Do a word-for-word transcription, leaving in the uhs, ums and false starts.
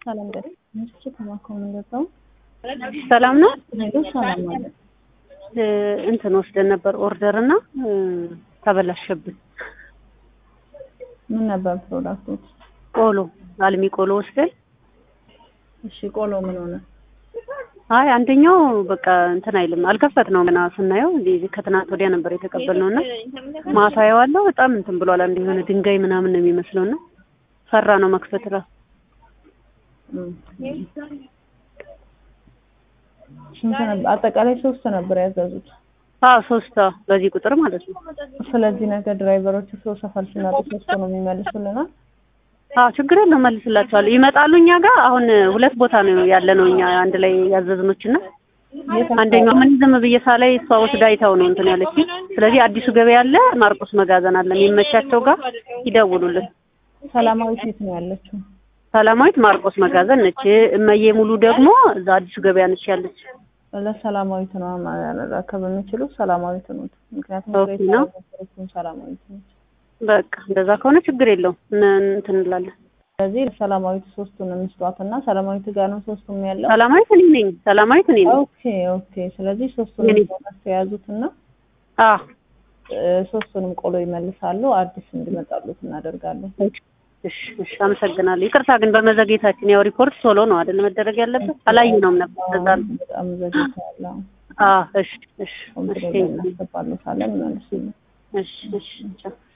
ሰላም ደስ ምንጭ ተማከው ነው ሰላም ነው ነው ሰላም ማለት እንትን ወስደን ነበር ኦርደር እና ተበላሸብን። ምን ነበር ፕሮዳክቱ? ቆሎ አልሚ ቆሎ ወስደን። እሺ ቆሎ ምን ሆነ? አይ አንደኛው በቃ እንትን አይልም አልከፈትነውም ገና ስናየው ከትናንት ወዲያ ነበር የተቀበልነውና ማታ ያዋለው በጣም እንትን ብሏል። አንድ የሆነ ድንጋይ ምናምን ነው የሚመስለውና ፈራ ነው መክፈት ራሱ። ስንት ነበር? አጠቃላይ ሶስት ነበር ያዘዙት። አዎ ሶስት በዚህ ቁጥር ማለት ነው። ስለዚህ ነገር ድራይቨሮቹ ሰው ሰፈር ሲመጡ ሶስት ነው የሚመልሱልናል። አዎ ችግር የለውም መልስላቸዋለሁ። ይመጣሉ እኛ ጋር አሁን ሁለት ቦታ ነው ያለነው እኛ አንድ ላይ ያዘዝኖችና አንደኛው ምን ዝም ብዬ ሳላይ እሷ ወስዳ አይታው ነው እንትን ያለች። ስለዚህ አዲሱ ገበያ አለ ማርቆስ መጋዘን አለ የሚመቻቸው ጋር ይደውሉልን። ሰላማዊት የት ነው ያለችው? ሰላማዊት ማርቆስ መጋዘን ነች። እመዬ ሙሉ ደግሞ እዛ አዲሱ ገበያ ነች ያለች። ለሰላማዊት ነው ማረከብ የሚችሉ ሰላማዊት ነው። ምክንያቱም ነው ሰላማዊት ነው። በቃ እንደዛ ከሆነ ችግር የለውም እንትን እንላለን። ስለዚህ ሰላማዊት ሶስቱን እንስጧትና ሰላማዊት ጋር ነው ሶስቱም ያለው። ሰላማዊት እኔ ነኝ ሰላማዊት እኔ ነኝ። ኦኬ ኦኬ። ስለዚህ ሶስቱን ያዙትና አዎ ሶስቱንም ቆሎ ይመልሳሉ። አዲስ እንዲመጣሉት እናደርጋለን። እሺ እሺ አመሰግናለሁ። ይቅርታ ግን በመዘግየታችን ያው ሪፖርት ቶሎ ነው አይደል መደረግ ያለበት? አላየነውም ነበር ተዛል በጣም ዘግይቷል። አዎ እሺ እሺ እሺ እናስገባለን ማለት ነው። እሺ እሺ